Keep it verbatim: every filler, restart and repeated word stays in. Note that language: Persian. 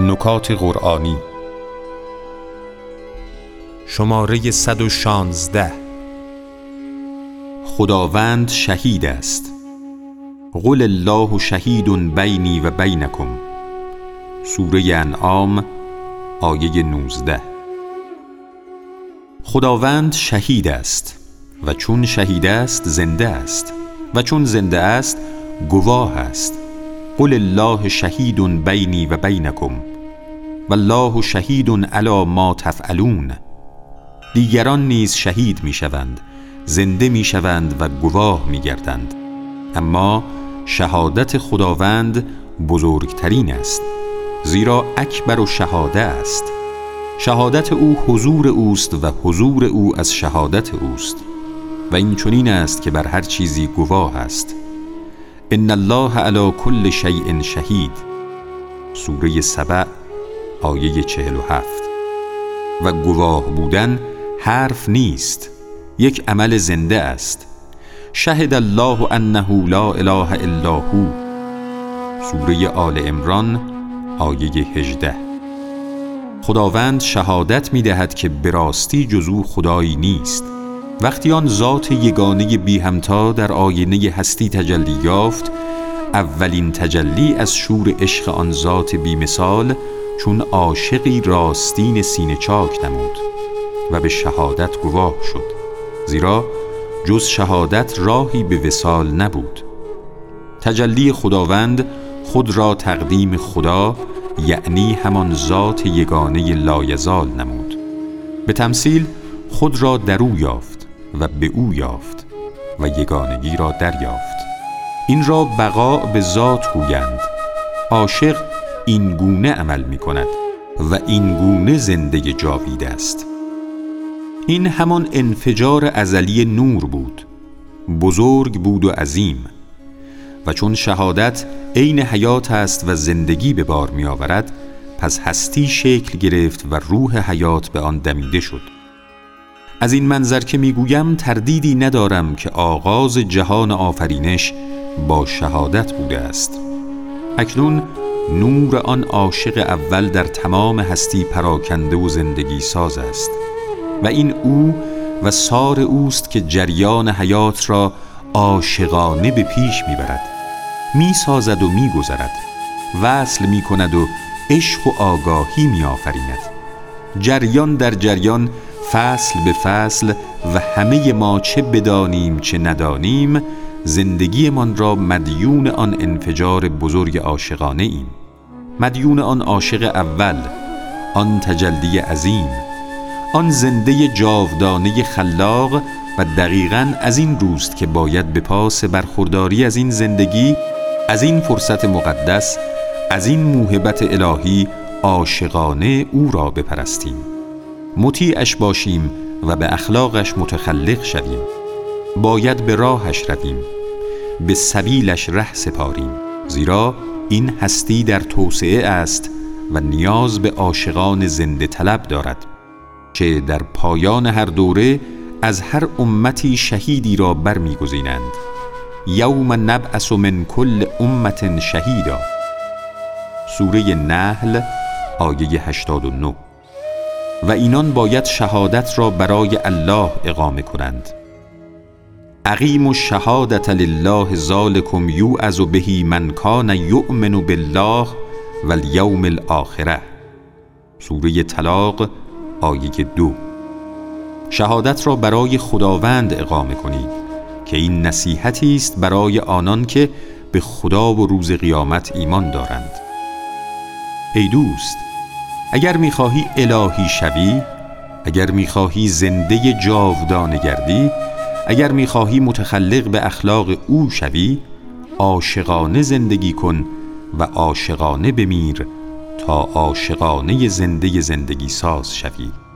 نکات قرآنی شماره صد و شانزده. خداوند شهید است. قل الله شهید بینی و بینکم. سوره انعام آیه نوزده. خداوند شهید است و چون شهید است زنده است و چون زنده است گواه است. قل الله شهید بینی و بینکم والله شهید علی ما تفعلون. دیگران نیز شهید می شوند، زنده می شوند و گواه می گردند، اما شهادت خداوند بزرگترین است، زیرا اکبر و شهاده است. شهادت او حضور اوست و حضور او از شهادت اوست و این چنین است که بر هر چیزی گواه است. ان الله علی کل شیء شهید. سوره سبع آیه چهل و هفت. و گواه بودن حرف نیست، یک عمل زنده است. شهد الله انه لا اله الا هو. سوره آل عمران آیه هجده. خداوند شهادت می دهد که به راستی جز او خدایی نیست. وقتی آن ذات یگانه بی همتا در آینه هستی تجلی یافت، اولین تجلی از شور عشق آن ذات بی مثال چون عاشقی راستین سینه چاک نمود و به شهادت گواه شد، زیرا جز شهادت راهی به وصال نبود. تجلی خداوند خود را تقدیم خدا، یعنی همان ذات یگانه لایزال نمود. به تمثیل خود را در او یافت و به او یافت و یگانگی را دریافت. این را بقاء به ذات گویند. عاشق این گونه عمل می کند و این گونه زنده جاوید است. این همان انفجار ازلی نور بود، بزرگ بود و عظیم، و چون شهادت عین حیات است و زندگی به بار می آورد، پس هستی شکل گرفت و روح حیات به آن دمیده شد. از این منظر که می گویم تردیدی ندارم که آغاز جهان آفرینش با شهادت بوده است. اکنون نور آن عاشق اول در تمام هستی پراکنده و زندگی ساز است و این او و سار اوست که جریان حیات را عاشقانه به پیش می برد، می سازد و می گذرد، وصل می کند و عشق و آگاهی می آفریند. جریان در جریان، فصل به فصل، و همه ما چه بدانیم چه ندانیم زندگی من را مدیون آن انفجار بزرگ عاشقانه ایم، مدیون آن عاشق اول، آن تجلی عظیم، آن زنده جاودانه خلاق. و دقیقاً از این روست که باید به پاس برخورداری از این زندگی، از این فرصت مقدس، از این موهبت الهی عاشقانه او را بپرستیم، مطیعش باشیم و به اخلاقش متخلق شویم. باید به راهش رویم، به سبیلش ره سپاریم، زیرا این هستی در توسعه است و نیاز به عاشقان زنده طلب دارد که در پایان هر دوره از هر امتی شهیدی را برمی‌گزینند. یوم نبعث من کل امة شهیدا. سوره نحل آیه هشتاد و نه. و اینان باید شهادت را برای الله اقامه کنند. اقیموا الشهادة لله ذلکم یوعظ به من کان یؤمن بالله والیوم الآخر. سوره طلاق آیه دو. شهادت را برای خداوند اقامه کنید که این نصیحتی است برای آنان که به خدا و روز قیامت ایمان دارند. ای دوست، اگر می‌خواهی الهی شوی، اگر می‌خواهی زنده جاودانه گردی، اگر می‌خواهی متخلق به اخلاق او شوی، عاشقانه زندگی کن و عاشقانه بمیر تا عاشقانه زنده زندگی ساز شوی.